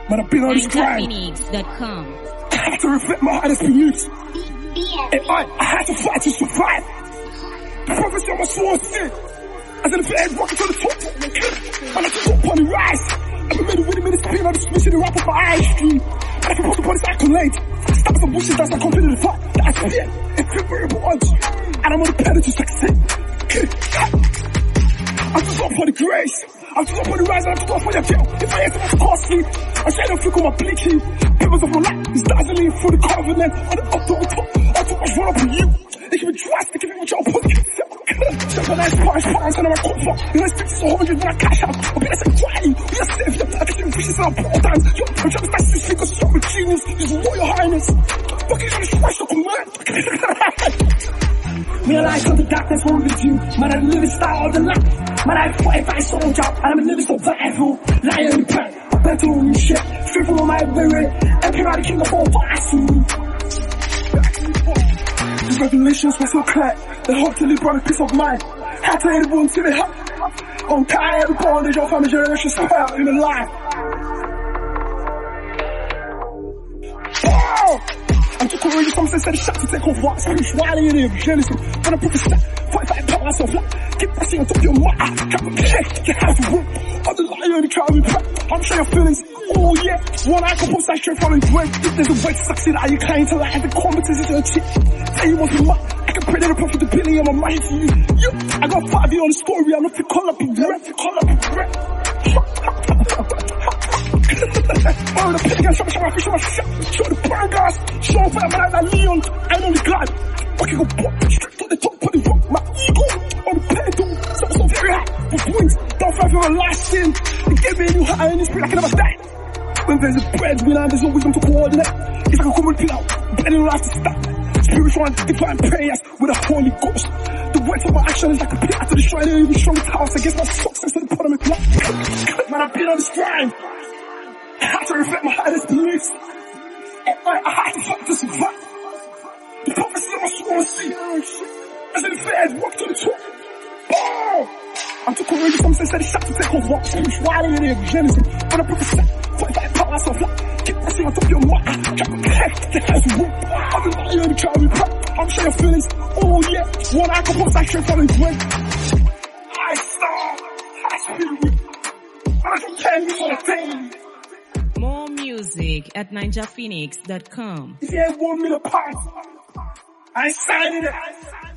Man, I've been on this grind. NinjaPhoenix.com. I had to reflect my hardest beliefs. And I had to fight to survive. The prophecy on my sworn sin. As an affair, walking to the top. Man, I just up on the rise. I'm a middle with a minute spin on the switch in the rap of my eye stream. And I can put upon this accolade. Stop some bullshit that's not confident in the fact that I fear and favorable odds. And I'm on the pedal to succeed. I'm just up for the grace. I'm just up on the rise and I'm just up for your kill. If I ain't so costly, I'm trying to flick on my bleaching. Pillars of my life is dazzling through the covenant. On the up to the top, I took my run up on you. They can be drastic if you want your opposite. Jump on nice pounds and I'm a comfort. You know, I speak to 100 when I cash out. I'll be like, crying. We are savior. I can see the fishes in our portals. I'm trying to smash this thing because you're a genius. Just royal highness. Fucking trying to smash the command. Realize on the darkness won't with you. Man, I live in style of the life. Man, I fight by soldier. And I'm a living survival. Lion in pride. I better own shit. Free from my spirit. Emperor the king of all fashion. These regulations were so clear. They hope to live on a peace of mind. Had to hit the boom till they have. On time, every bondage of family generation spell in the life. I'm too courageous, some say the shot to take off what spirituality in evangelism. When I put the step, 45 pounds of flat. Keep that thing on top of your mind. Drop a check, you have to work. On the lion, the crowd will prep. I'm sure your feelings. Oh yeah, one I can post that straight from the grave. If there's a way to succeed, are you kind to lie? The competence is a cheat. Say you must be mad. I can pray that the profitability of my mind to you. I got 5 years on the story. I'm not to call up and rap. Oh, the pig and show my fish on my shot. Show the burn gas. Show fire, man, I'm Leon. I'm on the glide. Okay, go pop straight to the top of the rock. My ego on the pedal. So very high. With wings, don't fly for a last sin. They gave me a new high in this spirit, I can never die. When there's a breadwinner, there's no wisdom to coordinate. If I can come and peel out, then it'll have to stop. Spiritual and divine prayers with the Holy Ghost. The words of my action is like a pit to destroy the even strongest house against my success and the bottom of my life. Man, I've been on this grind. I had to reflect my hardest beliefs. And I had to fight to survive. The prophecy of my sworn sin. As an affair, walk to the top. Oh! I'm too courageous, some say the shot to take off what spirituality in evangelism. When I put the step, 45 pounds of flat. Keep that thing on top of your mind. Drop a check, you have to work. I'm the lion, the crowd will prep. I'm sure your feelings. Oh yeah, one I can post that straight from the grave. I saw, I spirit. I don't care you for the thing. More music at NinjaPhoenix.com. If you ain't £1 million, I signed it.